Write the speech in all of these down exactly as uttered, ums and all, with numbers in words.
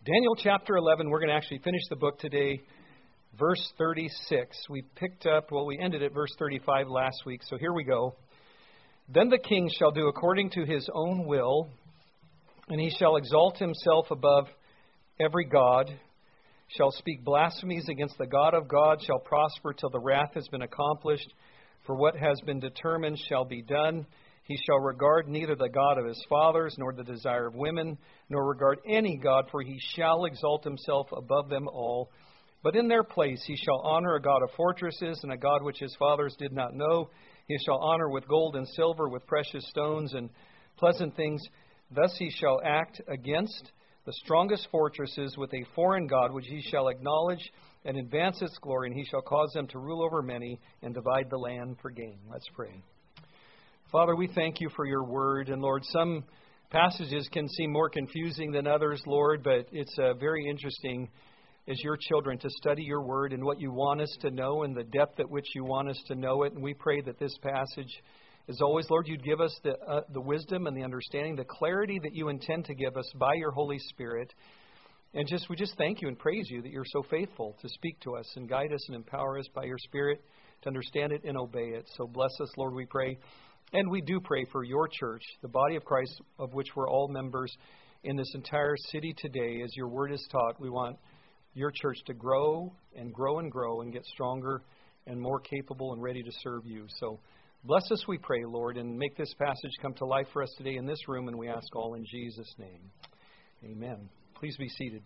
Daniel chapter eleven, we're going to actually finish the book today, verse thirty-six. We picked up, well, we ended at verse thirty-five last week, so here we go. Then the king shall do according to his own will, and he shall exalt himself above every god, shall speak blasphemies against the God of God, shall prosper till the wrath has been accomplished, for what has been determined shall be done. He shall regard neither the God of his fathers, nor the desire of women, nor regard any god, for he shall exalt himself above them all. But in their place he shall honor a God of fortresses, and a God which his fathers did not know. He shall honor with gold and silver, with precious stones and pleasant things. Thus he shall act against the strongest fortresses with a foreign god, which he shall acknowledge and advance its glory, and he shall cause them to rule over many and divide the land for gain. Let's pray. Father, we thank you for your word. And Lord, some passages can seem more confusing than others, Lord, but it's uh, very interesting as your children to study your word and what you want us to know and the depth at which you want us to know it. And we pray that this passage, as always, Lord, you'd give us the, uh, the wisdom and the understanding, the clarity that you intend to give us by your Holy Spirit. And just we just thank you and praise you that you're so faithful to speak to us and guide us and empower us by your Spirit to understand it and obey it. So bless us, Lord, we pray. And we do pray for your church, the body of Christ, of which we're all members in this entire city today. As your word is taught, we want your church to grow and grow and grow and get stronger and more capable and ready to serve you. So bless us, we pray, Lord, and make this passage come to life for us today in this room, and we ask all in Jesus' name. Amen. Please be seated.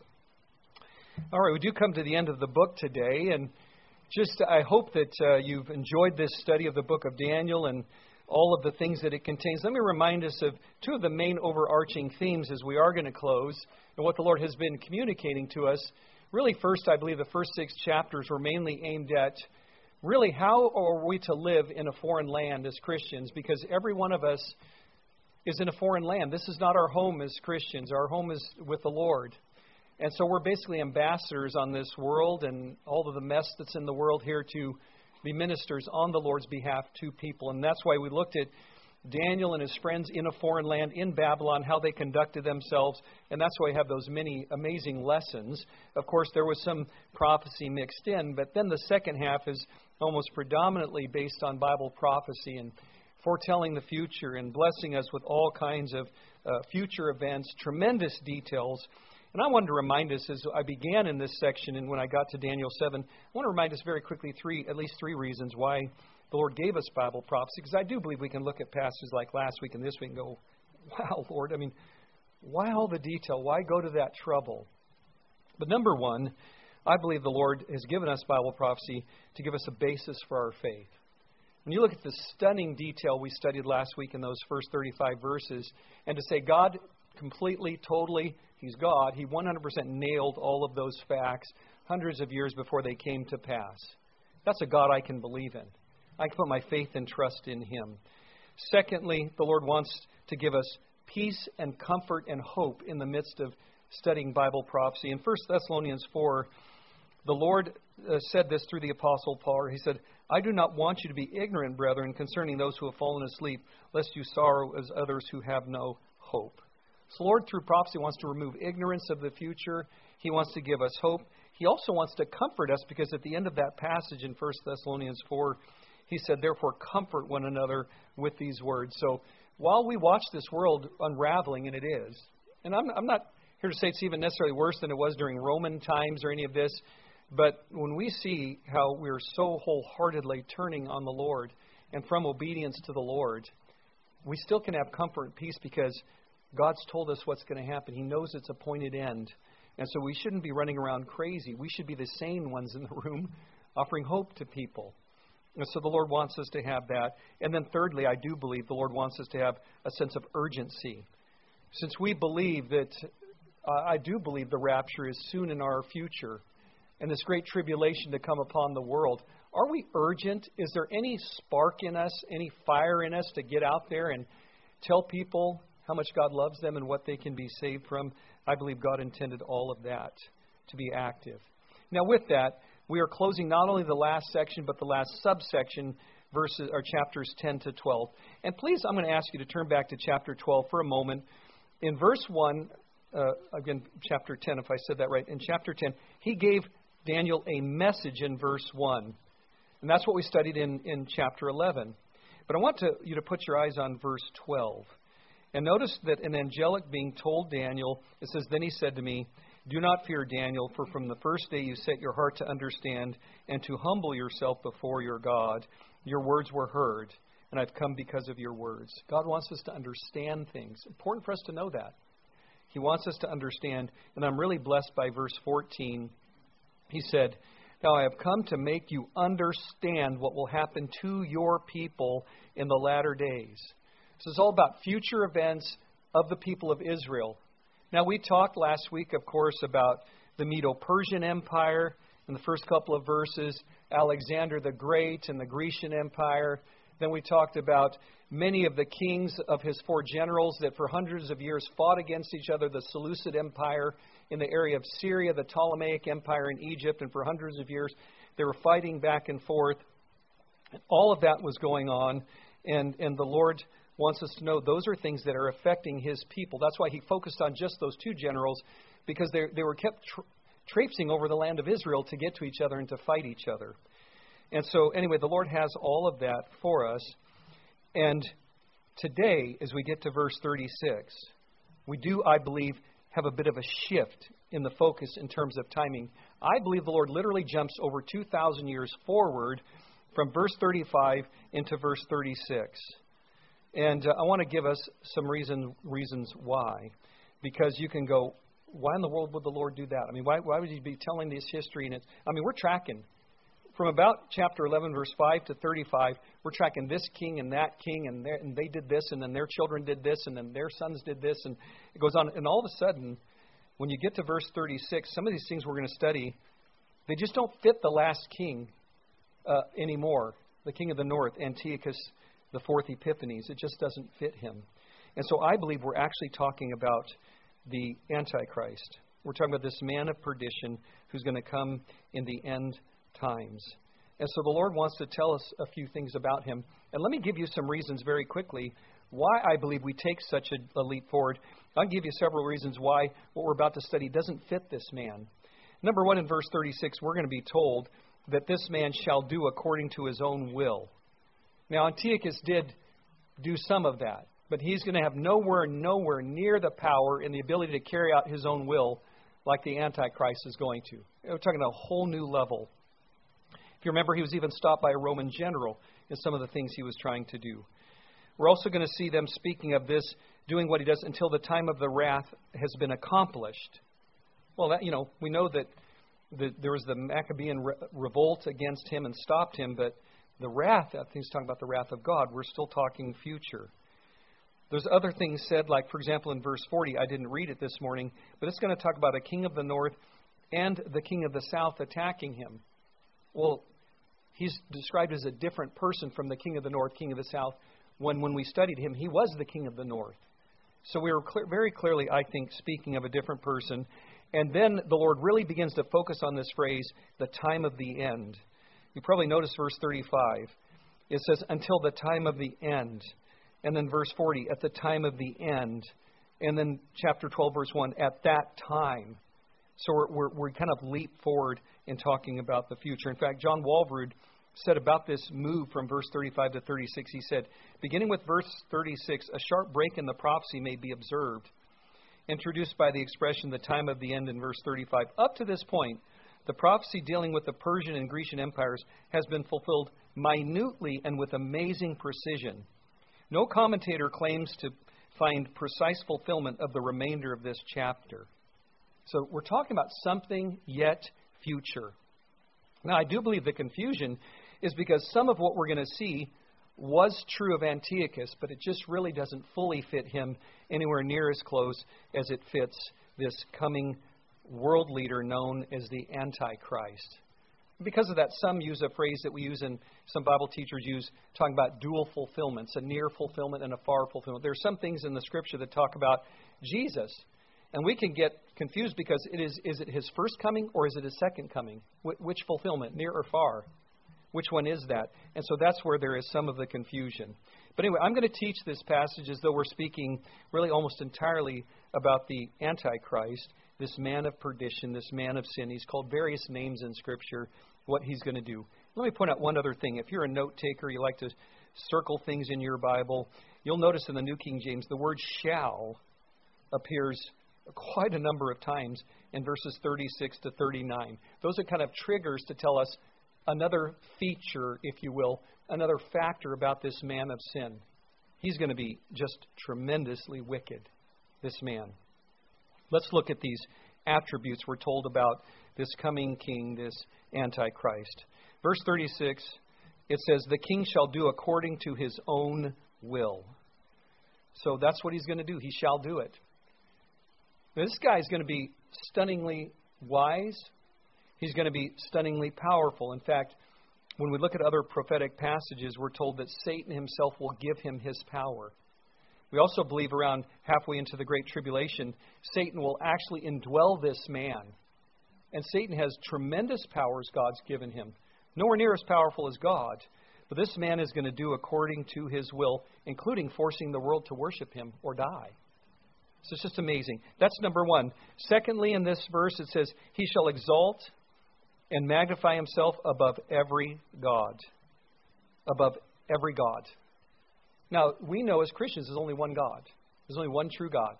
All right, we do come to the end of the book today, and just I hope that uh, you've enjoyed this study of the book of Daniel and all of the things that it contains. Let me remind us of two of the main overarching themes as we are going to close and what the Lord has been communicating to us. Really, first, I believe the first six chapters were mainly aimed at really how are we to live in a foreign land as Christians, because every one of us is in a foreign land. This is not our home as Christians. Our home is with the Lord. And so we're basically ambassadors on this world and all of the mess that's in the world here to be ministers on the Lord's behalf to people. And that's why we looked at Daniel and his friends in a foreign land, in Babylon, how they conducted themselves. And that's why we have those many amazing lessons. Of course, there was some prophecy mixed in, but then the second half is almost predominantly based on Bible prophecy and foretelling the future and blessing us with all kinds of uh, future events, tremendous details. And I wanted to remind us, as I began in this section and when I got to Daniel seven, I want to remind us very quickly three, at least three reasons why the Lord gave us Bible prophecy, because I do believe we can look at passages like last week and this week and go, wow, Lord, I mean, why all the detail? Why go to that trouble? But number one, I believe the Lord has given us Bible prophecy to give us a basis for our faith. When you look at the stunning detail we studied last week in those first thirty-five verses, and to say God completely, totally, He's God, He one hundred percent nailed all of those facts hundreds of years before they came to pass. That's a God I can believe in. I can put my faith and trust in Him. Secondly, the Lord wants to give us peace and comfort and hope in the midst of studying Bible prophecy. In First Thessalonians four, the Lord uh, said this through the Apostle Paul. He said, I do not want you to be ignorant, brethren, concerning those who have fallen asleep, lest you sorrow as others who have no hope. So the Lord, through prophecy, wants to remove ignorance of the future. He wants to give us hope. He also wants to comfort us, because at the end of that passage in First Thessalonians four, he said, therefore, comfort one another with these words. So while we watch this world unraveling, and it is, and I'm, I'm not here to say it's even necessarily worse than it was during Roman times or any of this, but when we see how we're so wholeheartedly turning on the Lord and from obedience to the Lord, we still can have comfort and peace because God's told us what's going to happen. He knows its appointed end. And so we shouldn't be running around crazy. We should be the sane ones in the room offering hope to people. And so the Lord wants us to have that. And then thirdly, I do believe the Lord wants us to have a sense of urgency. Since we believe that, uh, I do believe the rapture is soon in our future and this great tribulation to come upon the world, are we urgent? Is there any spark in us, any fire in us to get out there and tell people how much God loves them and what they can be saved from? I believe God intended all of that to be active. Now with that, we are closing not only the last section, but the last subsection, verses or chapters ten to twelve. And please, I'm going to ask you to turn back to chapter twelve for a moment. In verse one, uh, again, chapter ten, if I said that right, in chapter ten, he gave Daniel a message in verse one. And that's what we studied in, in chapter eleven. But I want to, you to put your eyes on verse twelve. And notice that an angelic being told Daniel, it says, "Then he said to me, do not fear, Daniel, for from the first day you set your heart to understand and to humble yourself before your God, your words were heard, and I've come because of your words." God wants us to understand things. Important for us to know that. He wants us to understand. And I'm really blessed by verse fourteen. He said, "Now I have come to make you understand what will happen to your people in the latter days." This is all about future events of the people of Israel. Now, we talked last week, of course, about the Medo-Persian Empire in the first couple of verses, Alexander the Great and the Grecian Empire. Then we talked about many of the kings of his four generals that for hundreds of years fought against each other, the Seleucid Empire in the area of Syria, the Ptolemaic Empire in Egypt, and for hundreds of years they were fighting back and forth. And all of that was going on, and, and the Lord wants us to know those are things that are affecting his people. That's why he focused on just those two generals, because they, they were kept tra- traipsing over the land of Israel to get to each other and to fight each other. And so, anyway, the Lord has all of that for us. And today, as we get to verse thirty-six, we do, I believe, have a bit of a shift in the focus in terms of timing. I believe the Lord literally jumps over two thousand years forward from verse thirty-five into verse thirty-six. And uh, I want to give us some reason, reasons why. Because you can go, why in the world would the Lord do that? I mean, why, why would he be telling this history? And it's, I mean, we're tracking. From about chapter eleven, verse five to thirty-five, we're tracking this king and that king, and, and they did this, and then their children did this, and then their sons did this, and it goes on. And all of a sudden, when you get to verse thirty-six, some of these things we're going to study, they just don't fit the last king uh, anymore, the king of the north, Antiochus the fourth Epiphanes. It just doesn't fit him. And so I believe we're actually talking about the Antichrist. We're talking about this man of perdition who's going to come in the end times. And so the Lord wants to tell us a few things about him. And let me give you some reasons very quickly why I believe we take such a, a leap forward. I'll give you several reasons why what we're about to study doesn't fit this man. Number one, in verse thirty-six, we're going to be told that this man shall do according to his own will. Now, Antiochus did do some of that, but he's going to have nowhere, nowhere near the power and the ability to carry out his own will like the Antichrist is going to. We're talking a whole new level. If you remember, he was even stopped by a Roman general in some of the things he was trying to do. We're also going to see them speaking of this, doing what he does until the time of the wrath has been accomplished. Well, that, you know, we know that the, there was the Maccabean re- revolt against him and stopped him, but the wrath, I think he's talking about the wrath of God. We're still talking future. There's other things said, like, for example, in verse forty, I didn't read it this morning, but it's going to talk about a king of the north and the king of the south attacking him. Well, he's described as a different person from the king of the north, king of the south, when when we studied him, he was the king of the north. So we were clear, very clearly, I think, speaking of a different person. And then the Lord really begins to focus on this phrase, the time of the end. You probably noticed verse thirty-five. It says, until the time of the end. And then verse forty, at the time of the end. And then chapter twelve, verse one, at that time. So we're, we're, we're kind of leap forward in talking about the future. In fact, John Walvoord said about this move from verse thirty-five to thirty-six, he said, beginning with verse thirty-six, a sharp break in the prophecy may be observed, introduced by the expression, the time of the end, in verse thirty-five. Up to this point, the prophecy dealing with the Persian and Grecian empires has been fulfilled minutely and with amazing precision. No commentator claims to find precise fulfillment of the remainder of this chapter. So we're talking about something yet future. Now, I do believe the confusion is because some of what we're going to see was true of Antiochus, but it just really doesn't fully fit him anywhere near as close as it fits this coming world leader known as the Antichrist. Because of that, some use a phrase that we use and some Bible teachers use, talking about dual fulfillments, a near fulfillment and a far fulfillment. There are some things in the Scripture that talk about Jesus, and we can get confused because it is, is it his first coming or is it his second coming? Wh- which fulfillment, near or far? Which one is that? And so that's where there is some of the confusion. But anyway, I'm going to teach this passage as though we're speaking really almost entirely about the Antichrist, this man of perdition, this man of sin. He's called various names in Scripture, what he's going to do. Let me point out one other thing. If you're a note taker, you like to circle things in your Bible, you'll notice in the New King James the word shall appears quite a number of times in verses thirty-six to thirty-nine. Those are kind of triggers to tell us another feature, if you will, another factor about this man of sin. He's going to be just tremendously wicked, this man. Let's look at these attributes we're told about this coming king, this Antichrist. Verse thirty-six, it says, the king shall do according to his own will. So that's what he's going to do. He shall do it. This guy is going to be stunningly wise. He's going to be stunningly powerful. In fact, when we look at other prophetic passages, we're told that Satan himself will give him his power. We also believe around halfway into the Great Tribulation, Satan will actually indwell this man. And Satan has tremendous powers God's given him. Nowhere near as powerful as God. But this man is going to do according to his will, including forcing the world to worship him or die. So it's just amazing. That's number one. Secondly, in this verse, it says, he shall exalt and magnify himself above every god. Above every god. Now, we know as Christians there's only one God. There's only one true God.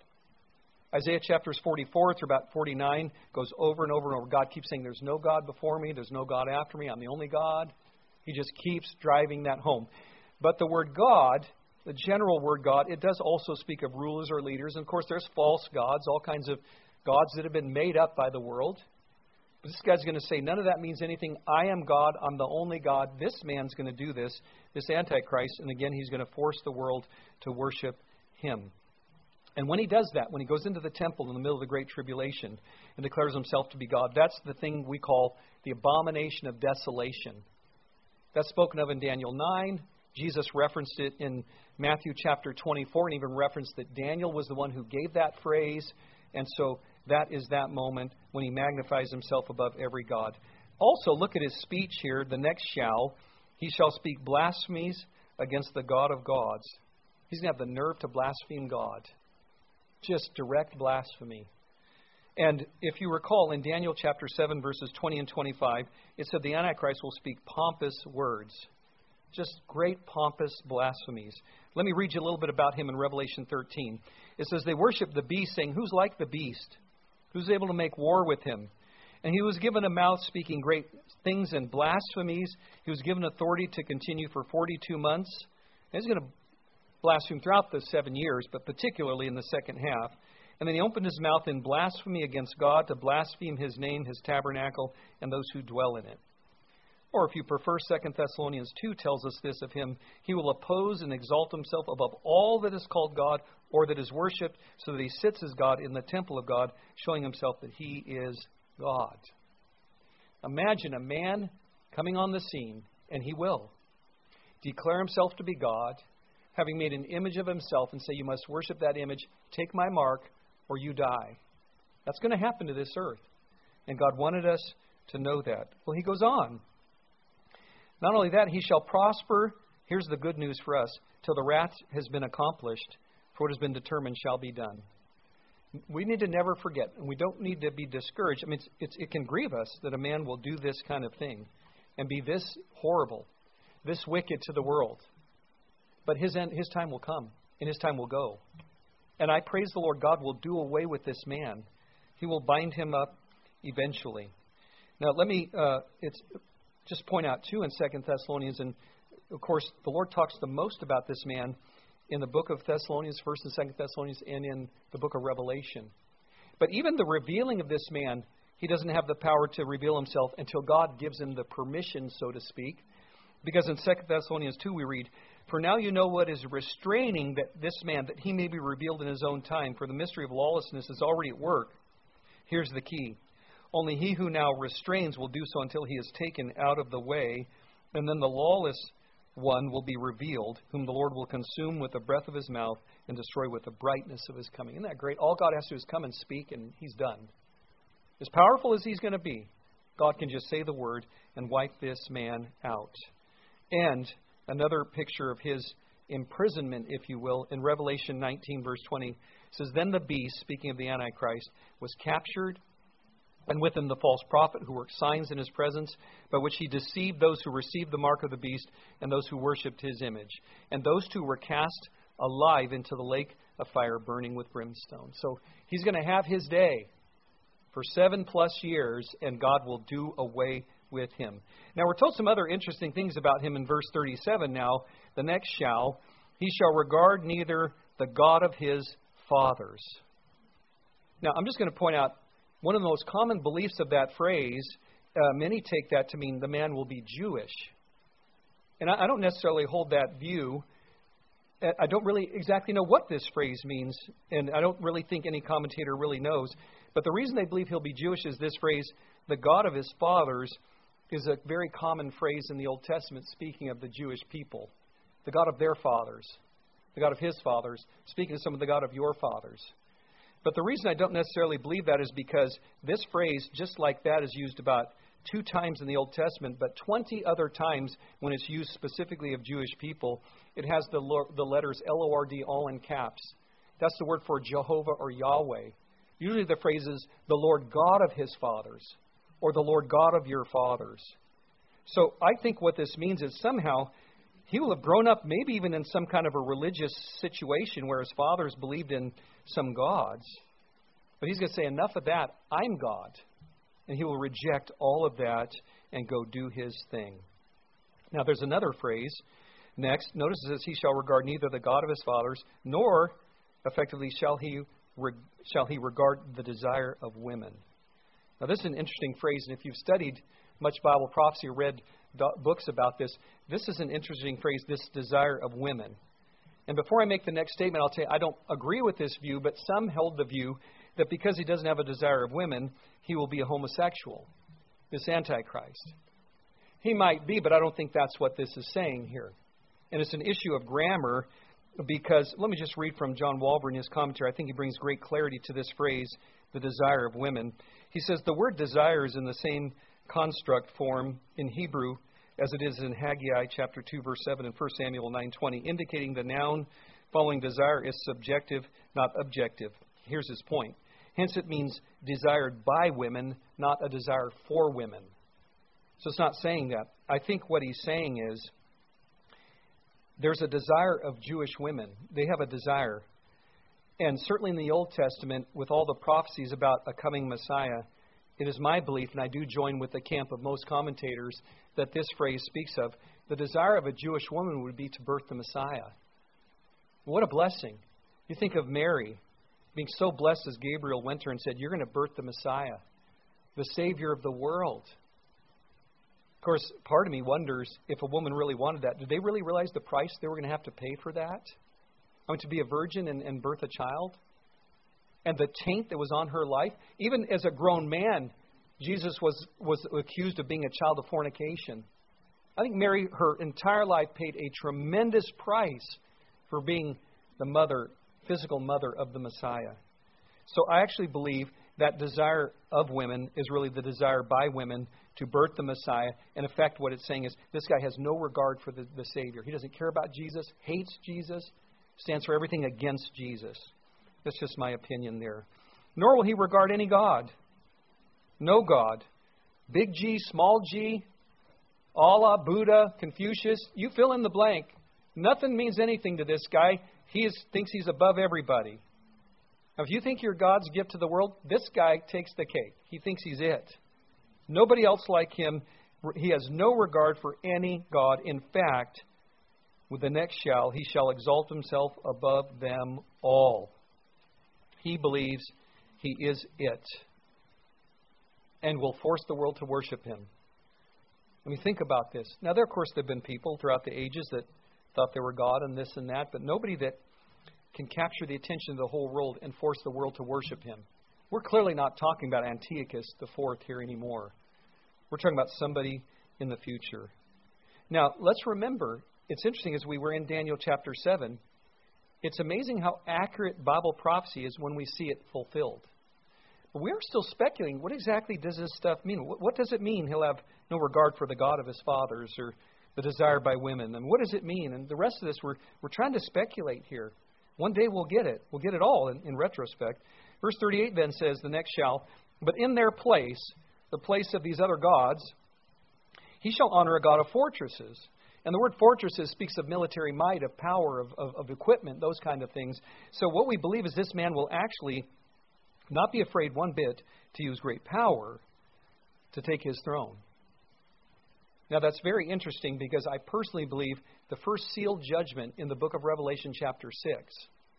Isaiah chapters forty-four through about forty-nine goes over and over and over. God keeps saying, there's no God before me. There's no God after me. I'm the only God. He just keeps driving that home. But the word God, the general word God, it does also speak of rulers or leaders. And of course, there's false gods, all kinds of gods that have been made up by the world. But this guy's going to say, none of that means anything. I am God. I'm the only God. This man's going to do this, this Antichrist. And again, he's going to force the world to worship him. And when he does that, when he goes into the temple in the middle of the Great Tribulation and declares himself to be God, that's the thing we call the abomination of desolation. That's spoken of in Daniel nine. Jesus referenced it in Matthew chapter twenty-four and even referenced that Daniel was the one who gave that phrase. And so that is that moment when he magnifies himself above every god. Also, look at his speech here, the next shall. He shall speak blasphemies against the God of gods. He's going to have the nerve to blaspheme God. Just direct blasphemy. And if you recall, in Daniel chapter seven, verses twenty and twenty-five, it said the Antichrist will speak pompous words. Just great pompous blasphemies. Let me read you a little bit about him in Revelation thirteen. It says, they worship the beast, saying, who's like the beast? Who's able to make war with him? And he was given a mouth speaking great things and blasphemies. He was given authority to continue for forty-two months. And he's going to blaspheme throughout the seven years, but particularly in the second half. And then he opened his mouth in blasphemy against God to blaspheme his name, his tabernacle, and those who dwell in it. Or if you prefer, Second Thessalonians two tells us this of him. He will oppose and exalt himself above all that is called God or that is worshipped, so that he sits as God in the temple of God, showing himself that he is God. Imagine a man coming on the scene, and he will declare himself to be God, having made an image of himself, and say, you must worship that image, take my mark, or you die. That's going to happen to this earth. And God wanted us to know that. Well, he goes on. Not only that, he shall prosper. Here's the good news for us. Till the wrath has been accomplished, for what has been determined shall be done. We need to never forget, and we don't need to be discouraged. I mean, it's, it's, it can grieve us that a man will do this kind of thing and be this horrible, this wicked to the world. But his end, his time will come, and his time will go. And I praise the Lord, God will do away with this man. He will bind him up eventually. Now, let me uh, it's just point out, too, in Second Thessalonians, and, of course, the Lord talks the most about this man in the book of Thessalonians, First and Second Thessalonians, and in the book of Revelation. But even the revealing of this man, he doesn't have the power to reveal himself until God gives him the permission, so to speak. Because in Second Thessalonians two we read, for now you know what is restraining that this man, that he may be revealed in his own time, for the mystery of lawlessness is already at work. Here's the key. Only he who now restrains will do so until he is taken out of the way, and then the lawless one will be revealed, whom the Lord will consume with the breath of his mouth and destroy with the brightness of his coming. Isn't that great? All God has to do is come and speak, and he's done. As powerful as he's going to be, God can just say the word and wipe this man out. And another picture of his imprisonment, if you will, in Revelation nineteen, verse twenty, It says, then the beast, speaking of the Antichrist, was captured, and with him the false prophet who worked signs in his presence, by which he deceived those who received the mark of the beast and those who worshipped his image. And those two were cast alive into the lake of fire burning with brimstone. So he's going to have his day for seven plus years, and God will do away with him. Now we're told some other interesting things about him in verse thirty-seven now. The next shall, he shall regard neither the God of his fathers. Now I'm just going to point out one of the most common beliefs of that phrase. Uh, many take that to mean the man will be Jewish. And I, I don't necessarily hold that view. I don't really exactly know what this phrase means, and I don't really think any commentator really knows. But the reason they believe he'll be Jewish is this phrase, the God of his fathers, is a very common phrase in the Old Testament speaking of the Jewish people. The God of their fathers, the God of his fathers, speaking of some of the God of your fathers. But the reason I don't necessarily believe that is because this phrase, just like that, is used about two times in the Old Testament, but twenty other times when it's used specifically of Jewish people, it has the, the letters L O R D all in caps. That's the word for Jehovah or Yahweh. Usually the phrase is the Lord God of his fathers or the Lord God of your fathers. So I think what this means is somehow he will have grown up maybe even in some kind of a religious situation where his fathers believed in some gods. But he's going to say, enough of that, I'm God. And he will reject all of that and go do his thing. Now there's another phrase. Next, notice it says, he shall regard neither the God of his fathers, nor, effectively, shall he, re- shall he regard the desire of women. Now this is an interesting phrase, and if you've studied much Bible prophecy or read do- books about this, this is an interesting phrase, this desire of women. And before I make the next statement, I'll tell you, I don't agree with this view, but some held the view that because he doesn't have a desire of women, he will be a homosexual, this Antichrist. He might be, but I don't think that's what this is saying here. And it's an issue of grammar because, let me just read from John Walber in his commentary. I think he brings great clarity to this phrase, the desire of women. He says, the word desire is in the same construct form in Hebrew as it is in Haggai chapter two, verse seven, and First Samuel nine twenty, indicating the noun following desire is subjective, not objective. Here's his point. Hence it means desired by women, not a desire for women. So it's not saying that. I think what he's saying is there's a desire of Jewish women. They have a desire. And certainly in the Old Testament, with all the prophecies about a coming Messiah, it is my belief, and I do join with the camp of most commentators, that this phrase speaks of the desire of a Jewish woman would be to birth the Messiah. What a blessing. You think of Mary being so blessed as Gabriel went to her and said, you're going to birth the Messiah, the Savior of the world. Of course, part of me wonders if a woman really wanted that. Did they really realize the price they were going to have to pay for that? I mean, to be a virgin and, and birth a child? And the taint that was on her life? Even as a grown man, Jesus was, was accused of being a child of fornication. I think Mary, her entire life, paid a tremendous price for being the mother, physical mother of the Messiah. So I actually believe that desire of women is really the desire by women to birth the Messiah. In effect, what it's saying is this guy has no regard for the, the Savior. He doesn't care about Jesus, hates Jesus, stands for everything against Jesus. That's just my opinion there. Nor will he regard any God. No God. Big G, small g, Allah, Buddha, Confucius, you fill in the blank. Nothing means anything to this guy. He is, thinks he's above everybody. Now, if you think you're God's gift to the world, this guy takes the cake. He thinks he's it. Nobody else like him. He has no regard for any God. In fact, with the next shall, he shall exalt himself above them all. He believes he is it and will force the world to worship him. I mean, think about this. Now, there, of course, there have been people throughout the ages that thought they were God and this and that, but nobody that can capture the attention of the whole world and force the world to worship him. We're clearly not talking about Antiochus the Fourth here anymore. We're talking about somebody in the future. Now, let's remember, it's interesting as we were in Daniel chapter seven, it's amazing how accurate Bible prophecy is when we see it fulfilled. But we're still speculating, what exactly does this stuff mean? What, what does it mean he'll have no regard for the God of his fathers or the desire by women? And what does it mean? And the rest of this, we're, we're trying to speculate here. One day we'll get it. We'll get it all in, in retrospect. Verse thirty-eight then says, the next shall, but in their place, the place of these other gods, he shall honor a god of fortresses. And the word fortresses speaks of military might, of power, of, of, of equipment, those kind of things. So what we believe is this man will actually not be afraid one bit to use great power to take his throne. Now that's very interesting because I personally believe the first sealed judgment in the book of Revelation chapter six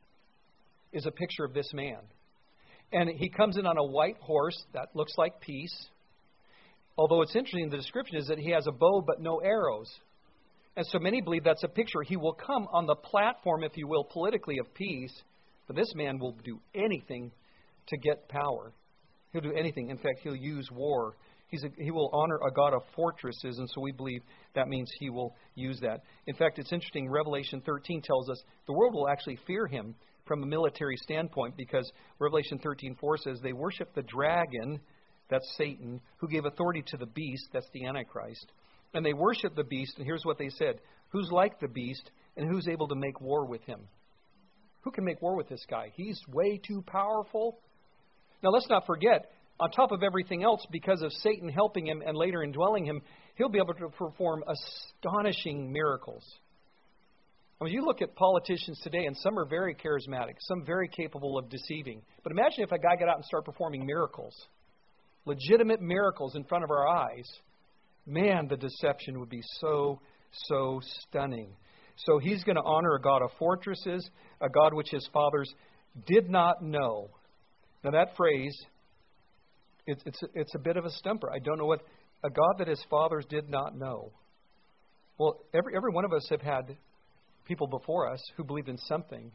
is a picture of this man. And he comes in on a white horse that looks like peace. Although it's interesting, the description is that he has a bow but no arrows. And so many believe that's a picture. He will come on the platform, if you will, politically of peace. But this man will do anything to get power. He'll do anything. In fact, he'll use war. He's a, he will honor a god of fortresses, and so we believe that means he will use that. In fact, it's interesting. Revelation thirteen tells us the world will actually fear him from a military standpoint because Revelation thirteen four says they worship the dragon, that's Satan, who gave authority to the beast, that's the Antichrist. And they worship the beast, and here's what they said. Who's like the beast, and who's able to make war with him? Who can make war with this guy? He's way too powerful. Now, let's not forget, on top of everything else, because of Satan helping him and later indwelling him, he'll be able to perform astonishing miracles. I mean, you look at politicians today, and some are very charismatic, some very capable of deceiving. But imagine if a guy got out and started performing miracles, legitimate miracles in front of our eyes. Man, the deception would be so, so stunning. So he's going to honor a god of fortresses, a god which his fathers did not know. Now that phrase, it's, it's, it's a bit of a stumper. I don't know what, a God that his fathers did not know. Well, every, every one of us have had people before us who believed in something.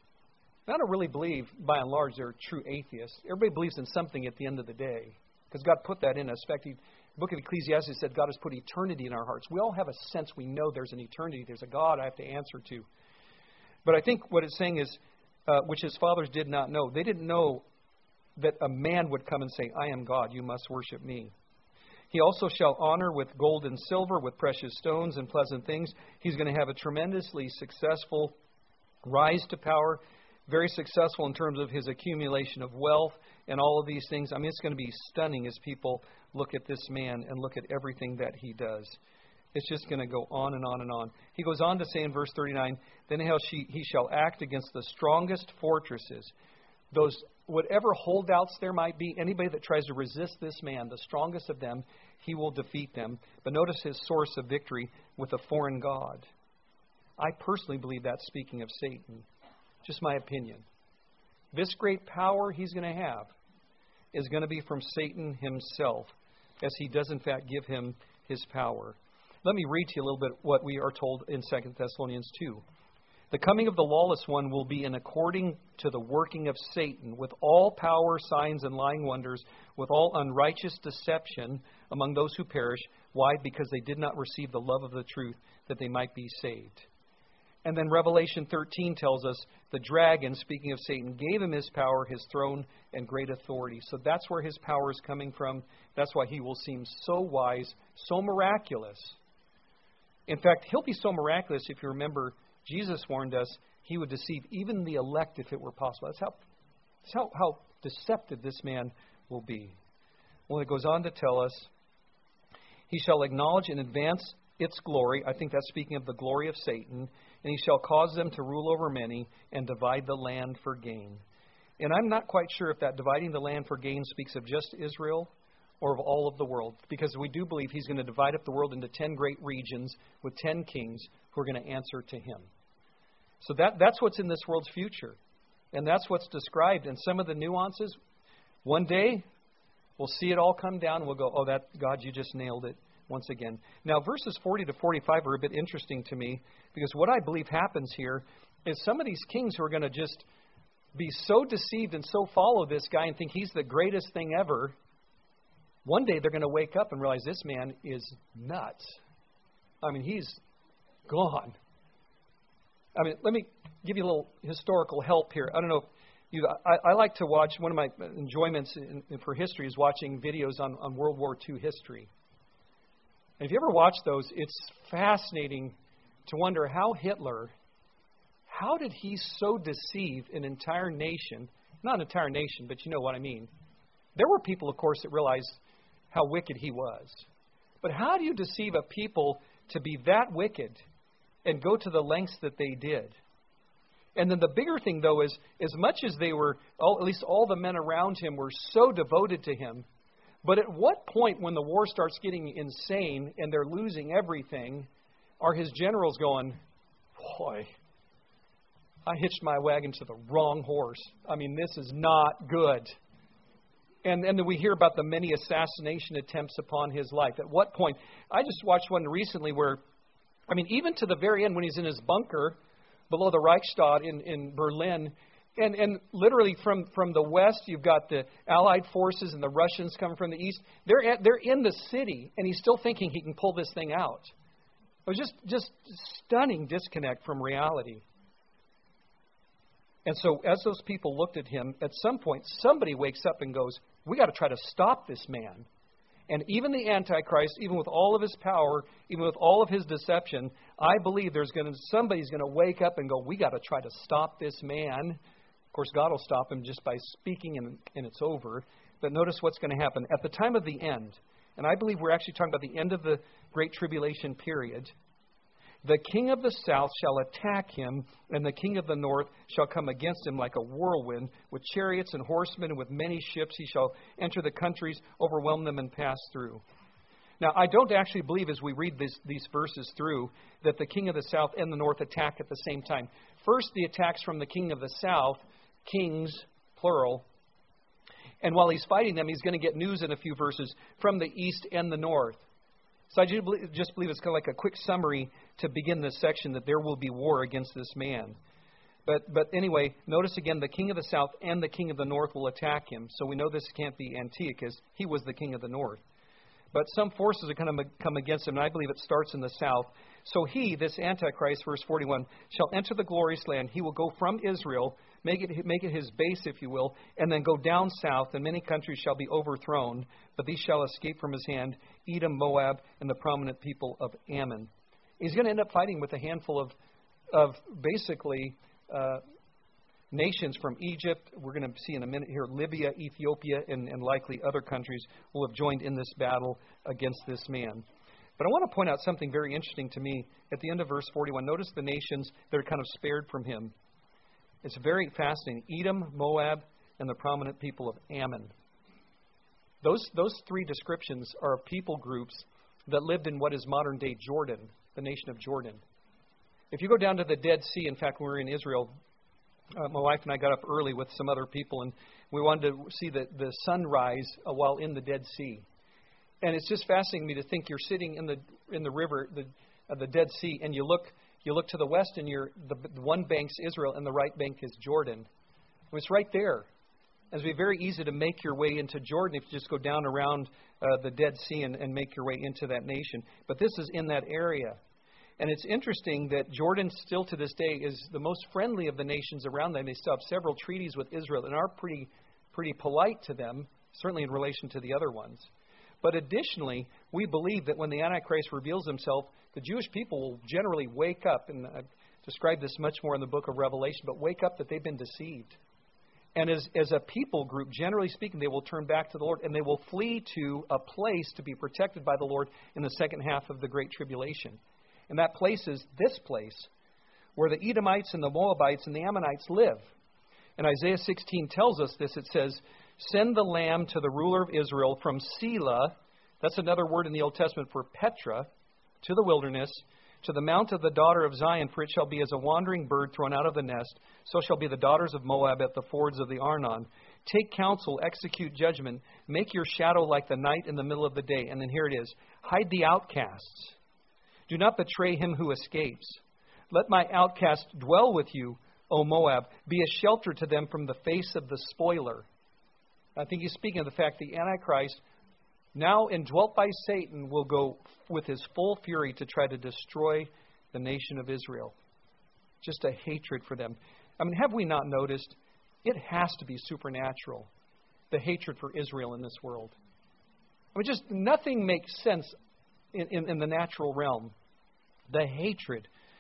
I don't really believe, by and large, they're true atheists. Everybody believes in something at the end of the day. Because God put that in us. In fact, he, the book of Ecclesiastes said God has put eternity in our hearts. We all have a sense we know there's an eternity. There's a God I have to answer to. But I think what it's saying is, uh, which his fathers did not know. They didn't know that a man would come and say, I am God, you must worship me. He also shall honor with gold and silver, with precious stones and pleasant things. He's going to have a tremendously successful rise to power, very successful in terms of his accumulation of wealth and all of these things. I mean, it's going to be stunning as people look at this man and look at everything that he does. It's just going to go on and on and on. He goes on to say in verse thirty-nine, then he shall act against the strongest fortresses. Those, whatever holdouts there might be, anybody that tries to resist this man, the strongest of them, he will defeat them. But notice his source of victory with a foreign god. I personally believe that's speaking of Satan. Just my opinion. This great power he's going to have is going to be from Satan himself, as he does in fact give him his power. Let me read to you a little bit what we are told in Second Thessalonians two. The coming of the lawless one will be in according to the working of Satan, with all power, signs, and lying wonders, with all unrighteous deception among those who perish. Why? Because they did not receive the love of the truth, that they might be saved. And then Revelation thirteen tells us the dragon, speaking of Satan, gave him his power, his throne, and great authority. So that's where his power is coming from. That's why he will seem so wise, so miraculous. In fact, he'll be so miraculous, if you remember, Jesus warned us he would deceive even the elect if it were possible. That's how, that's how, how deceptive this man will be. Well, it goes on to tell us, he shall acknowledge and advance its glory. I think that's speaking of the glory of Satan. And he shall cause them to rule over many and divide the land for gain. And I'm not quite sure if that dividing the land for gain speaks of just Israel or of all of the world. Because we do believe he's going to divide up the world into ten great regions with ten kings who are going to answer to him. So that, that's what's in this world's future. And that's what's described. And some of the nuances, one day we'll see it all come down and we'll go, oh, that God, you just nailed it once again. Now, verses forty to forty-five are a bit interesting to me because what I believe happens here is some of these kings who are going to just be so deceived and so follow this guy and think he's the greatest thing ever, one day they're going to wake up and realize this man is nuts. I mean, he's gone. I mean, let me give you a little historical help here. I don't know if you, I, I like to watch, one of my enjoyments in, in, for history is watching videos on, on World War Two history. And if you ever watch those, it's fascinating to wonder how Hitler, how did he so deceive an entire nation? Not an entire nation, but you know what I mean. There were people, of course, that realized how wicked he was. But how do you deceive a people to be that wicked and go to the lengths that they did? And then the bigger thing, though, is as much as they were, all, at least all the men around him were so devoted to him, but at what point when the war starts getting insane and they're losing everything, are his generals going, boy, I hitched my wagon to the wrong horse. I mean, this is not good. And, and then we hear about the many assassination attempts upon his life. At what point? I just watched one recently where, I mean, even to the very end when he's in his bunker below the Reichstag in, in Berlin, and, and literally from, from the west, you've got the Allied forces and the Russians coming from the east. They're at, they're in the city, and he's still thinking he can pull this thing out. It was just, just stunning disconnect from reality. And so as those people looked at him, at some point, somebody wakes up and goes, we got to try to stop this man. And even the Antichrist, even with all of his power, even with all of his deception, I believe there's going to somebody's going to wake up and go, we got to try to stop this man. Of course, God will stop him just by speaking, and, and it's over. But notice what's going to happen. At the time of the end, and I believe we're actually talking about the end of the Great Tribulation period, the king of the south shall attack him, and the king of the north shall come against him like a whirlwind, with chariots and horsemen, and with many ships. He shall enter the countries, overwhelm them, and pass through. Now, I don't actually believe, as we read this, these verses through, that the king of the south and the north attack at the same time. First, the attacks from the king of the south, kings, plural. And while he's fighting them, he's going to get news in a few verses from the east and the north. So I just believe it's kind of like a quick summary to begin this section, that there will be war against this man. But but anyway, notice again, the king of the south and the king of the north will attack him. So we know this can't be Antiochus. He was the king of the north. But some forces are going to come against him, and I believe it starts in the south. So he, this Antichrist, verse forty-one, shall enter the glorious land. He will go from Israel, make it make it his base, if you will, and then go down south, and many countries shall be overthrown, but these shall escape from his hand, Edom, Moab, and the prominent people of Ammon. He's going to end up fighting with a handful of, of basically uh, nations from Egypt. We're going to see in a minute here, Libya, Ethiopia, and, and likely other countries will have joined in this battle against this man. But I want to point out something very interesting to me at the end of verse forty-one. Notice the nations that are kind of spared from him. It's very fascinating. Edom, Moab, and the prominent people of Ammon. Those, those three descriptions are people groups that lived in what is modern-day Jordan, the nation of Jordan. If you go down to the Dead Sea, in fact, when we were in Israel, uh, my wife and I got up early with some other people, and we wanted to see the, the sunrise uh, while in the Dead Sea. And it's just fascinating to me to think you're sitting in the in the river, the uh, the Dead Sea, and you look you look to the west, and you're the, the one bank's Israel, and the right bank is Jordan. It's right there. It's be very easy to make your way into Jordan if you just go down around uh, the Dead Sea and, and make your way into that nation. But this is in that area. And it's interesting that Jordan still to this day is the most friendly of the nations around them. They still have several treaties with Israel and are pretty pretty polite to them, certainly in relation to the other ones. But additionally, we believe that when the Antichrist reveals himself, the Jewish people will generally wake up, and I've described this much more in the book of Revelation, but wake up that they've been deceived. And as, as a people group, generally speaking, they will turn back to the Lord, and they will flee to a place to be protected by the Lord in the second half of the Great Tribulation. And that place is this place, where the Edomites and the Moabites and the Ammonites live. And Isaiah sixteen tells us this. It says, send the lamb to the ruler of Israel from Selah, that's another word in the Old Testament for Petra, to the wilderness, to the mount of the daughter of Zion, for it shall be as a wandering bird thrown out of the nest, so shall be the daughters of Moab at the fords of the Arnon. Take counsel, execute judgment, make your shadow like the night in the middle of the day. And then here it is, hide the outcasts. Do not betray him who escapes. Let my outcast dwell with you, O Moab. Be a shelter to them from the face of the spoiler. I think he's speaking of the fact the Antichrist, now indwelt by Satan, will go with his full fury to try to destroy the nation of Israel. Just a hatred for them. I mean, have we not noticed? It has to be supernatural, the hatred for Israel in this world. I mean, just nothing makes sense in, in, in the natural realm. The hatred.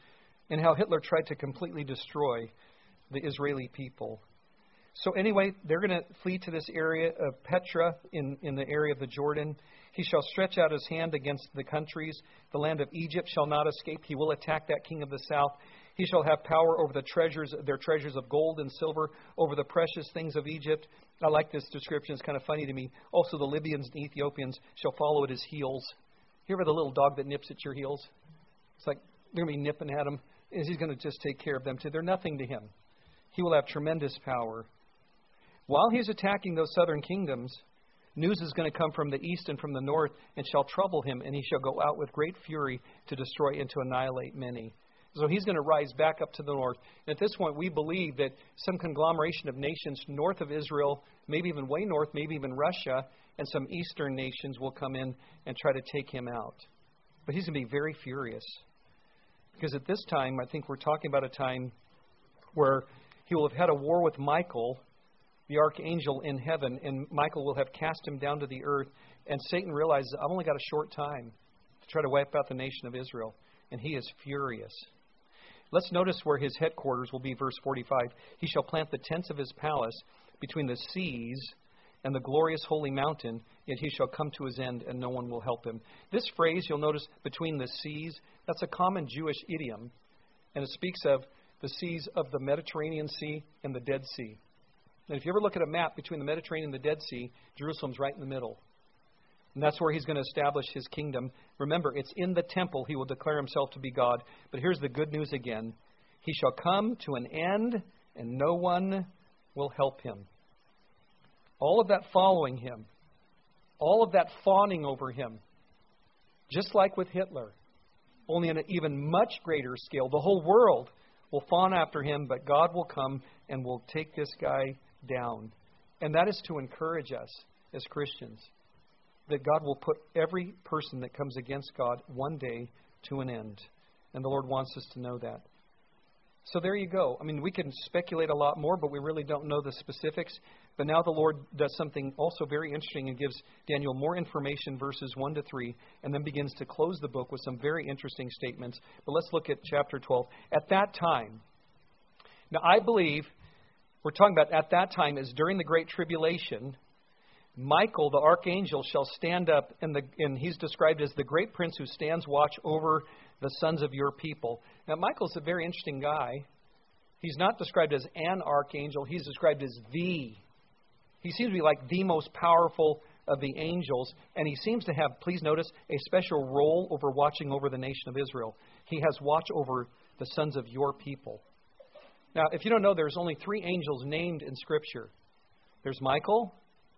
and how Hitler tried to completely destroy the Israeli people. So anyway, they're going to flee to this area of Petra in, in the area of the Jordan. He shall stretch out his hand against the countries. The land of Egypt shall not escape. He will attack that king of the south. He shall have power over the treasures, their treasures of gold and silver, over the precious things of Egypt. I like this description. It's kind of funny to me. Also, the Libyans and Ethiopians shall follow at his heels. You ever the little dog that nips at your heels? It's like they're going to be nipping at him. And he's going to just take care of them too. They're nothing to him. He will have tremendous power. While he's attacking those southern kingdoms, news is going to come from the east and from the north, and shall trouble him, and he shall go out with great fury to destroy and to annihilate many. So he's going to rise back up to the north. And at this point, we believe that some conglomeration of nations north of Israel, maybe even way north, maybe even Russia, and some eastern nations will come in and try to take him out. But he's going to be very furious. Because at this time, I think we're talking about a time where he will have had a war with Michael, the archangel in heaven, and Michael will have cast him down to the earth. And Satan realizes, I've only got a short time to try to wipe out the nation of Israel. And he is furious. Let's notice where his headquarters will be, verse forty-five. He shall plant the tents of his palace between the seas and the glorious holy mountain, yet he shall come to his end, and no one will help him. This phrase, you'll notice, between the seas, that's a common Jewish idiom. And it speaks of the seas of the Mediterranean Sea and the Dead Sea. And if you ever look at a map between the Mediterranean and the Dead Sea, Jerusalem's right in the middle. And that's where he's going to establish his kingdom. Remember, it's in the temple he will declare himself to be God. But here's the good news again. He shall come to an end, and no one will help him. All of that following him, all of that fawning over him, just like with Hitler, only on an even much greater scale. The whole world will fawn after him, but God will come and will take this guy down. And that is to encourage us as Christians, that God will put every person that comes against God one day to an end. And the Lord wants us to know that. So there you go. I mean, we can speculate a lot more, but we really don't know the specifics. But now the Lord does something also very interesting and gives Daniel more information, verses one to three, and then begins to close the book with some very interesting statements. But let's look at chapter twelve. At that time, now I believe we're talking about at that time is during the Great Tribulation. Michael, the archangel, shall stand up, and, the, and he's described as the great prince who stands watch over the sons of your people. Now, Michael's a very interesting guy. He's not described as an archangel. He's described as the. He seems to be like the most powerful of the angels, and he seems to have, please notice, a special role over watching over the nation of Israel. He has watch over the sons of your people. Now, if you don't know, there's only three angels named in Scripture. There's Michael,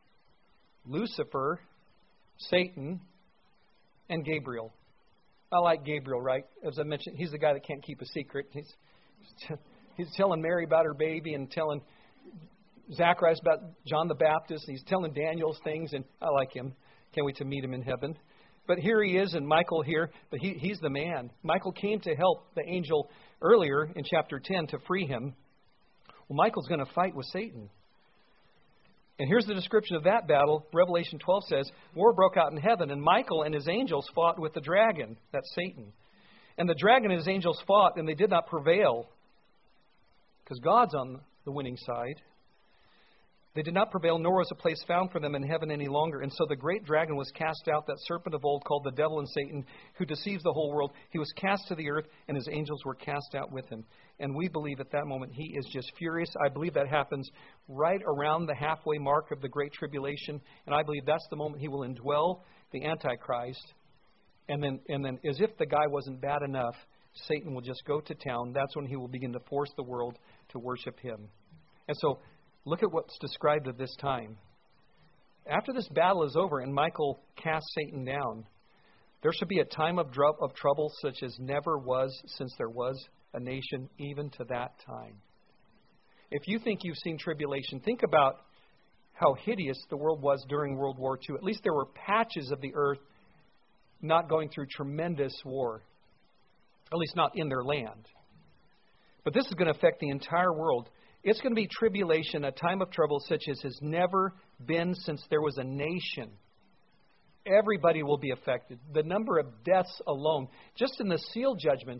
Lucifer, Satan, and Gabriel. I like Gabriel, right? As I mentioned, he's the guy that can't keep a secret. He's, he's telling Mary about her baby and telling Zacharias about John the Baptist. And he's telling Daniel's things, and I like him. Can't wait to meet him in heaven. But here he is, and Michael here, but he, he's the man. Michael came to help the angel earlier in chapter ten to free him. Well, Michael's going to fight with Satan. And here's the description of that battle. Revelation twelve says, war broke out in heaven, and Michael and his angels fought with the dragon, that's Satan. And the dragon and his angels fought, and they did not prevail, because God's on the winning side. They did not prevail, nor was a place found for them in heaven any longer. And so the great dragon was cast out, that serpent of old called the devil and Satan, who deceives the whole world. He was cast to the earth, and his angels were cast out with him. And we believe at that moment he is just furious. I believe that happens right around the halfway mark of the Great Tribulation. And I believe that's the moment he will indwell the Antichrist. And then, and then as if the guy wasn't bad enough, Satan will just go to town. That's when he will begin to force the world to worship him. And so look at what's described at this time. After this battle is over and Michael casts Satan down, there should be a time of, dr- of trouble such as never was since there was a nation, even to that time. If you think you've seen tribulation, think about how hideous the world was during World War Two. At least there were patches of the earth not going through tremendous war, at least not in their land. But this is going to affect the entire world. It's going to be tribulation, a time of trouble such as has never been since there was a nation. Everybody will be affected. The number of deaths alone, just in the seal judgments,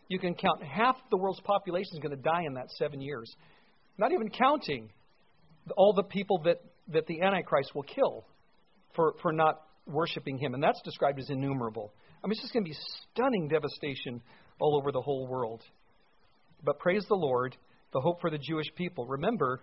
You can count half the world's population is going to die in that seven years. Not even counting all the people that, that the Antichrist will kill for, for not worshiping him. And that's described as innumerable. I mean, it's just going to be stunning devastation all over the whole world. But praise the Lord, the hope for the Jewish people. Remember,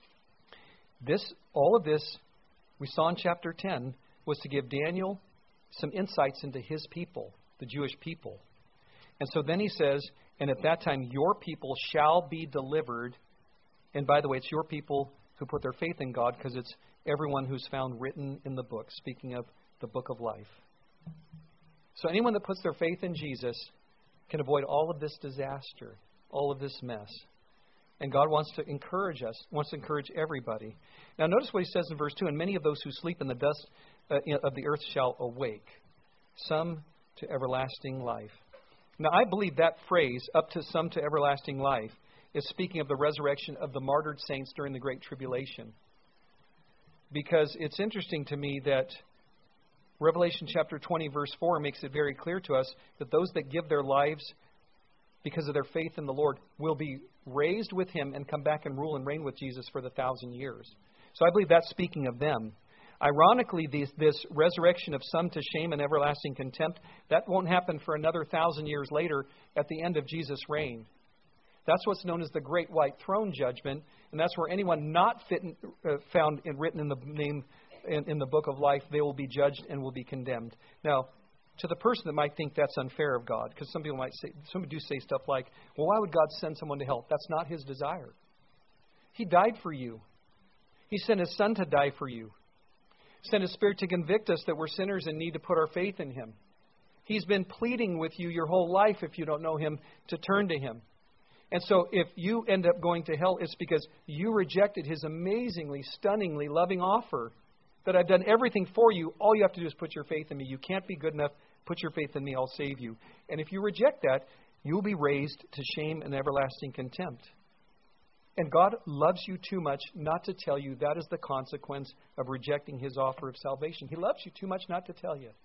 this, all of this we saw in chapter ten was to give Daniel some insights into his people, the Jewish people. And so then he says, and at that time your people shall be delivered. And by the way, it's your people who put their faith in God, because it's everyone who's found written in the book, speaking of the book of life. So anyone that puts their faith in Jesus can avoid all of this disaster, all of this mess. And God wants to encourage us, wants to encourage everybody. Now notice what he says in verse two, and many of those who sleep in the dust uh, of the earth shall awake, some to everlasting life. Now I believe that phrase, up to some to everlasting life, is speaking of the resurrection of the martyred saints during the Great Tribulation. Because it's interesting to me that Revelation chapter twenty, verse four makes it very clear to us that those that give their lives because of their faith in the Lord will be raised with him and come back and rule and reign with Jesus for the thousand years. So I believe that's speaking of them. Ironically, this, this resurrection of some to shame and everlasting contempt, that won't happen for another thousand years later at the end of Jesus' reign. That's what's known as the Great White Throne Judgment, and that's where anyone not fit, uh, found and written in the name in, in the book of life, they will be judged and will be condemned. Now, to the person that might think that's unfair of God, because some people might say, some do say stuff like, well, why would God send someone to hell? That's not his desire. He died for you. He sent his Son to die for you. He sent his Spirit to convict us that we're sinners and need to put our faith in him. He's been pleading with you your whole life, if you don't know him, to turn to him. And so if you end up going to hell, it's because you rejected his amazingly, stunningly loving offer that I've done everything for you. All you have to do is put your faith in me. You can't be good enough. Put your faith in me. I'll save you. And if you reject that, you'll be raised to shame and everlasting contempt. And God loves you too much not to tell you that is the consequence of rejecting his offer of salvation. He loves you too much not to tell you.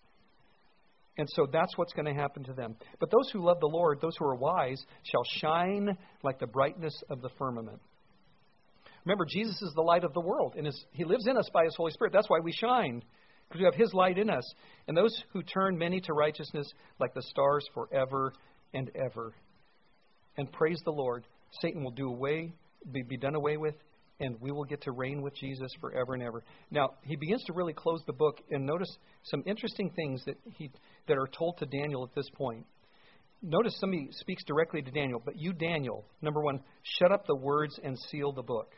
And so that's what's going to happen to them. But those who love the Lord, those who are wise, shall shine like the brightness of the firmament. Remember, Jesus is the light of the world, and his, he lives in us by his Holy Spirit. That's why we shine, because we have his light in us. And those who turn many to righteousness like the stars forever and ever. And praise the Lord, Satan will do away, be, be done away with, and we will get to reign with Jesus forever and ever. Now, he begins to really close the book, and notice some interesting things that he that are told to Daniel at this point. Notice somebody speaks directly to Daniel, but you, Daniel, number one, shut up the words and seal the book.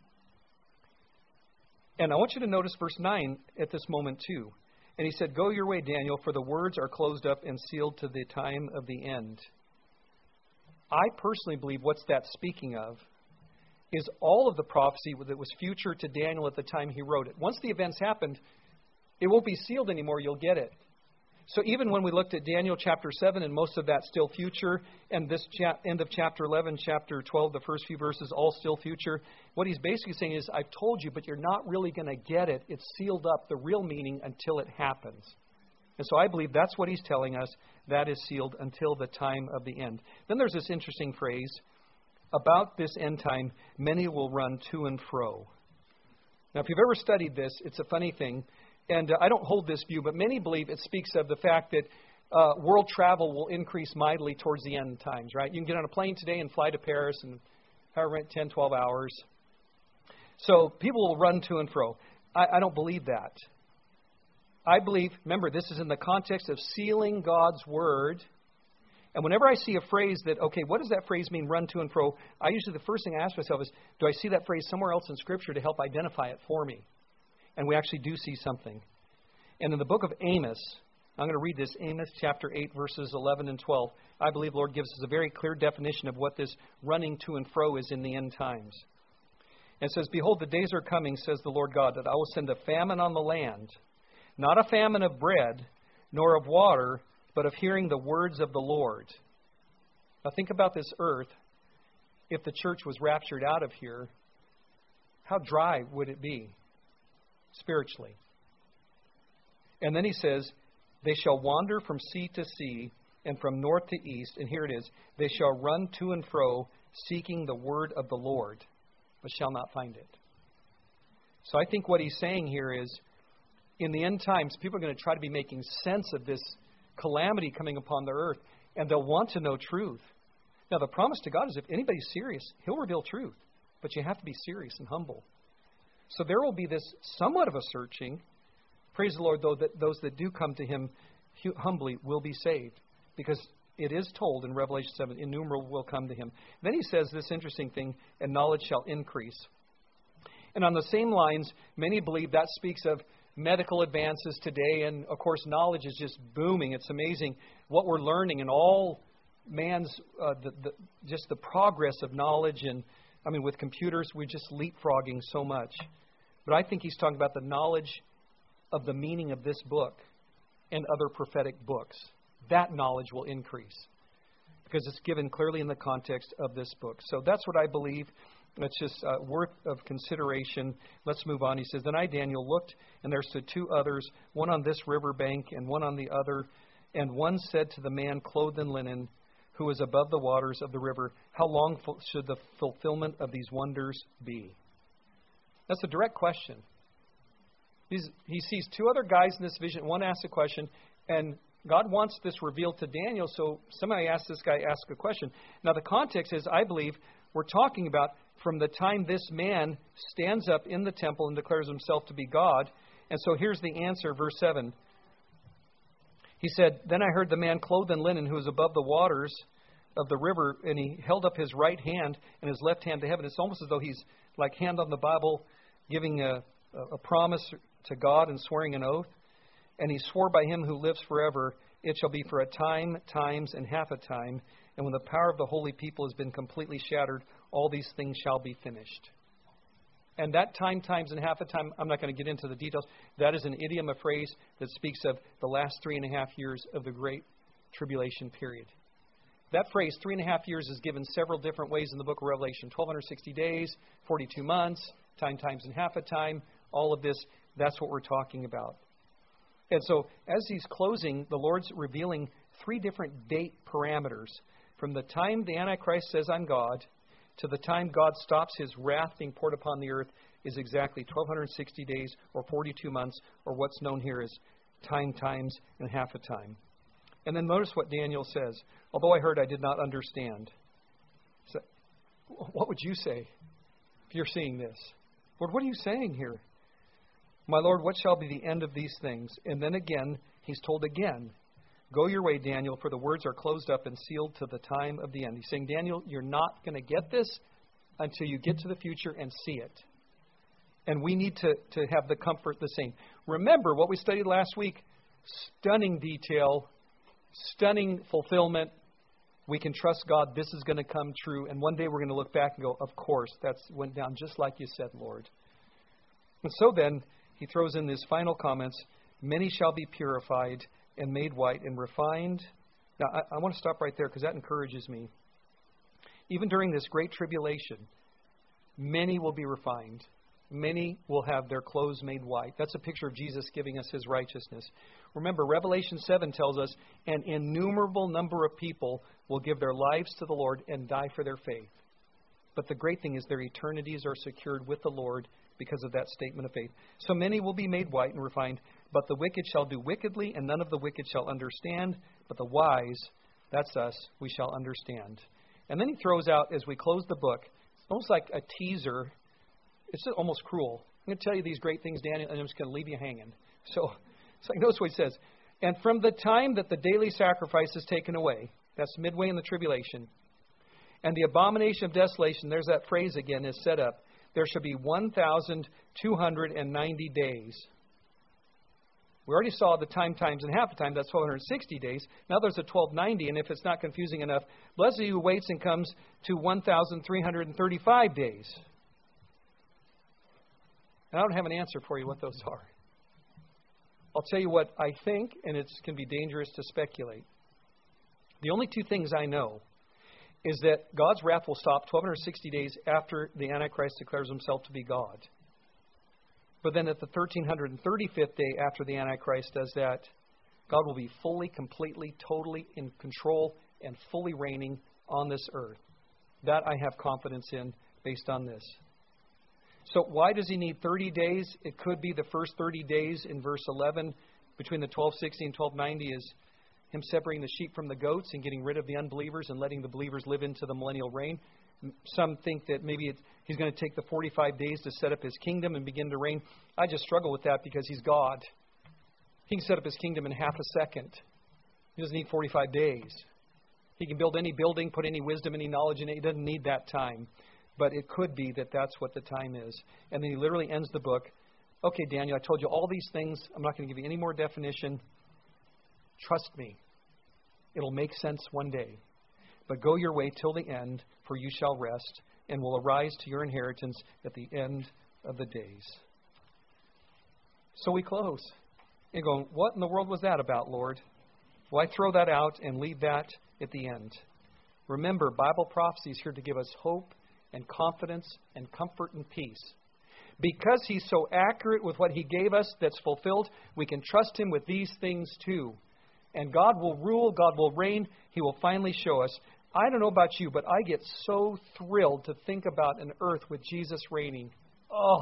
And I want you to notice verse nine at this moment too. And he said, go your way, Daniel, for the words are closed up and sealed to the time of the end. I personally believe what's that speaking of is all of the prophecy that was future to Daniel at the time he wrote it. Once the events happened, it won't be sealed anymore. You'll get it. So even when we looked at Daniel chapter seven, and most of that's still future, and this cha- end of chapter eleven, chapter twelve, the first few verses, all still future, what he's basically saying is, I've told you, but you're not really going to get it. It's sealed up, the real meaning, until it happens. And so I believe that's what he's telling us. That is sealed until the time of the end. Then there's this interesting phrase, about this end time, many will run to and fro. Now, if you've ever studied this, it's a funny thing. And uh, I don't hold this view, but many believe it speaks of the fact that uh, world travel will increase mightily towards the end times, right? You can get on a plane today and fly to Paris in however ten, twelve hours. So people will run to and fro. I, I don't believe that. I believe, remember, this is in the context of sealing God's word. And whenever I see a phrase that, okay, what does that phrase mean, run to and fro? I usually, the first thing I ask myself is, do I see that phrase somewhere else in Scripture to help identify it for me? And we actually do see something. And in the book of Amos, I'm going to read this, Amos chapter eight, verses eleven and twelve. I believe the Lord gives us a very clear definition of what this running to and fro is in the end times. And it says, behold, the days are coming, says the Lord God, that I will send a famine on the land, not a famine of bread, nor of water, but of hearing the words of the Lord. Now think about this earth. If the church was raptured out of here, how dry would it be spiritually? And then he says, they shall wander from sea to sea and from north to east, and here it is, they shall run to and fro, seeking the word of the Lord, but shall not find it. So I think what he's saying here is, in the end times, people are going to try to be making sense of this calamity coming upon the earth, and they'll want to know truth. Now, the promise to God is if anybody's serious, He'll reveal truth, but you have to be serious and humble. So there will be this somewhat of a searching. Praise the Lord, though, that those that do come to Him humbly will be saved, because it is told in Revelation seven, innumerable will come to Him. Then he says this interesting thing, and knowledge shall increase. And on the same lines, many believe that speaks of medical advances today, and of course knowledge is just booming. It's amazing what we're learning, and all man's uh, the, the, just the progress of knowledge. And I mean, with computers, we're just leapfrogging so much. But I think he's talking about the knowledge of the meaning of this book and other prophetic books. That knowledge will increase because it's given clearly in the context of this book. So that's what I believe. It's just uh, worth of consideration. Let's move on. He says, Then I, Daniel, looked, and there stood two others, one on this river bank and one on the other. And one said to the man clothed in linen, who was above the waters of the river, How long should the fulfillment of these wonders be? That's a direct question. He's, he sees two other guys in this vision. One asks a question, and God wants this revealed to Daniel, so somebody asked this guy ask a question. Now, the context is, I believe, we're talking about from the time this man stands up in the temple and declares himself to be God. And so here's the answer, verse seven. He said, Then I heard the man clothed in linen who was above the waters of the river, and he held up his right hand and his left hand to heaven. It's almost as though he's like hand on the Bible, giving a, a promise to God and swearing an oath. And he swore by him who lives forever, it shall be for a time, times, and half a time. And when the power of the holy people has been completely shattered, all these things shall be finished. And that time, times, and half a time, I'm not going to get into the details. That is an idiom, a phrase that speaks of the last three and a half years of the Great Tribulation period. That phrase, three and a half years, is given several different ways in the book of Revelation. twelve sixty days, forty-two months, time, times, and half a time. All of this, that's what we're talking about. And so as he's closing, the Lord's revealing three different date parameters. From the time the Antichrist says, I'm God, to the time God stops His wrath being poured upon the earth is exactly twelve sixty days or forty-two months, or what's known here as time, times, and half a time. And then notice what Daniel says. Although I heard, I did not understand. So, what would you say if you're seeing this? Lord, what are you saying here? My Lord, what shall be the end of these things? And then again, he's told again, Go your way, Daniel, for the words are closed up and sealed to the time of the end. He's saying, Daniel, you're not going to get this until you get to the future and see it. And we need to, to have the comfort the same. Remember what we studied last week, stunning detail, stunning fulfillment. We can trust God, this is going to come true. And one day we're going to look back and go, of course, that went down just like you said, Lord. And so then, he throws in his final comments, many shall be purified and made white and refined. Now, I, I want to stop right there because that encourages me. Even during this great tribulation, many will be refined. Many will have their clothes made white. That's a picture of Jesus giving us His righteousness. Remember, Revelation seven tells us, an innumerable number of people will give their lives to the Lord and die for their faith. But the great thing is their eternities are secured with the Lord because of that statement of faith. So many will be made white and refined, but the wicked shall do wickedly, and none of the wicked shall understand, but the wise, that's us, we shall understand. And then he throws out, as we close the book, it's almost like a teaser. It's almost cruel. I'm going to tell you these great things, Daniel, and I'm just going to leave you hanging. So, so notice what he says. And from the time that the daily sacrifice is taken away, that's midway in the tribulation, and the abomination of desolation, there's that phrase again, is set up, there shall be one thousand two hundred ninety days. We already saw the time, times, and half a time. That's twelve sixty days. Now there's a twelve ninety, and if it's not confusing enough, blessed he who waits and comes to one thousand three hundred thirty-five days. And I don't have an answer for you what those are. I'll tell you what I think, and it can be dangerous to speculate. The only two things I know is that God's wrath will stop twelve sixty days after the Antichrist declares himself to be God. But then at the one thousand three hundred thirty-fifth day after the Antichrist does that, God will be fully, completely, totally in control and fully reigning on this earth. That I have confidence in based on this. So why does he need thirty days? It could be the first thirty days in verse eleven between the twelve sixty and twelve ninety is him separating the sheep from the goats and getting rid of the unbelievers and letting the believers live into the millennial reign. Some think that maybe it's, he's going to take the forty-five days to set up his kingdom and begin to reign. I just struggle with that because he's God. He can set up his kingdom in half a second. He doesn't need forty-five days. He can build any building, put any wisdom, any knowledge in it. He doesn't need that time. But it could be that that's what the time is. And then he literally ends the book. Okay, Daniel, I told you all these things. I'm not going to give you any more definition. Trust me. It'll make sense one day. But go your way till the end, for you shall rest, and will arise to your inheritance at the end of the days. So we close. You're going, what in the world was that about, Lord? Well, I throw that out and leave that at the end. Remember, Bible prophecy is here to give us hope and confidence and comfort and peace. Because he's so accurate with what he gave us that's fulfilled, we can trust him with these things too. And God will rule, God will reign, he will finally show us. I don't know about you, but I get so thrilled to think about an earth with Jesus reigning. Oh,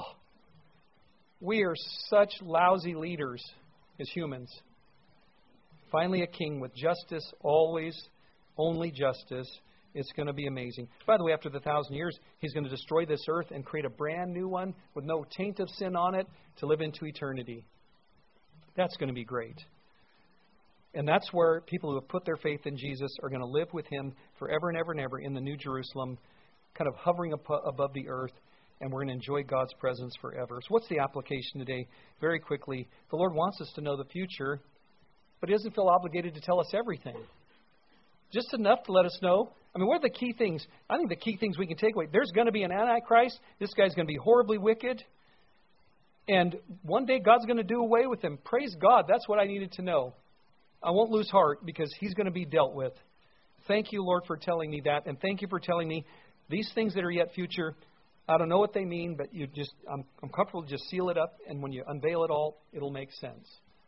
we are such lousy leaders as humans. Finally, a king with justice, always, only justice. It's going to be amazing. By the way, after the thousand years, he's going to destroy this earth and create a brand new one with no taint of sin on it to live into eternity. That's going to be great. And that's where people who have put their faith in Jesus are going to live with him forever and ever and ever in the New Jerusalem, kind of hovering above the earth, and we're going to enjoy God's presence forever. So what's the application today? Very quickly, the Lord wants us to know the future, but he doesn't feel obligated to tell us everything. Just enough to let us know. I mean, what are the key things? I think the key things we can take away. There's going to be an Antichrist. This guy's going to be horribly wicked. And one day God's going to do away with him. Praise God. That's what I needed to know. I won't lose heart because he's going to be dealt with. Thank you, Lord, for telling me that. And thank you for telling me these things that are yet future. I don't know what they mean, but you just I'm, I'm comfortable to just seal it up. And when you unveil it all, it'll make sense.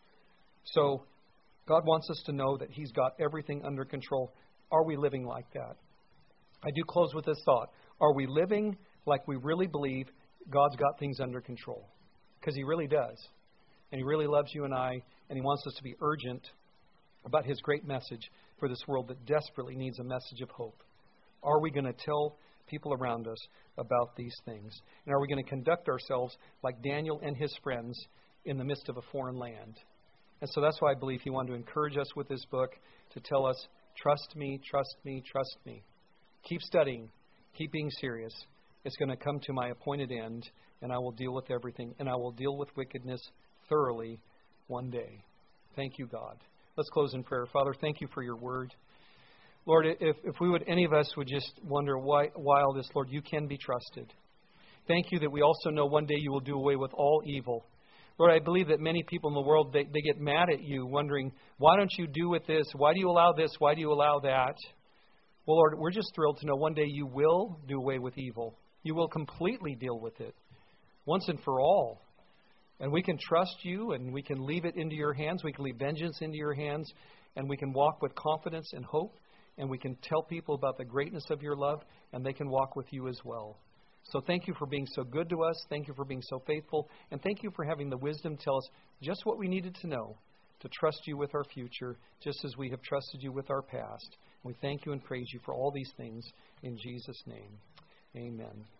So God wants us to know that he's got everything under control. Are we living like that? I do close with this thought. Are we living like we really believe God's got things under control? Because he really does. And he really loves you and I. And he wants us to be urgent about his great message for this world that desperately needs a message of hope. Are we going to tell people around us about these things? And are we going to conduct ourselves like Daniel and his friends in the midst of a foreign land? And so that's why I believe he wanted to encourage us with this book to tell us, trust me, trust me, trust me. Keep studying. Keep being serious. It's going to come to my appointed end, and I will deal with everything, and I will deal with wickedness thoroughly one day. Thank you, God. Let's close in prayer. Father, thank you for your word. Lord, if, if we would, any of us would just wonder why, why all this, Lord, you can be trusted. Thank you that we also know one day you will do away with all evil. Lord, I believe that many people in the world, they, they get mad at you, wondering, why don't you do with this? Why do you allow this? Why do you allow that? Well, Lord, we're just thrilled to know one day you will do away with evil. You will completely deal with it, once and for all. And we can trust you, and we can leave it into your hands. We can leave vengeance into your hands, and we can walk with confidence and hope, and we can tell people about the greatness of your love, and they can walk with you as well. So thank you for being so good to us. Thank you for being so faithful. And thank you for having the wisdom to tell us just what we needed to know to trust you with our future, just as we have trusted you with our past. We thank you and praise you for all these things in Jesus' name. Amen.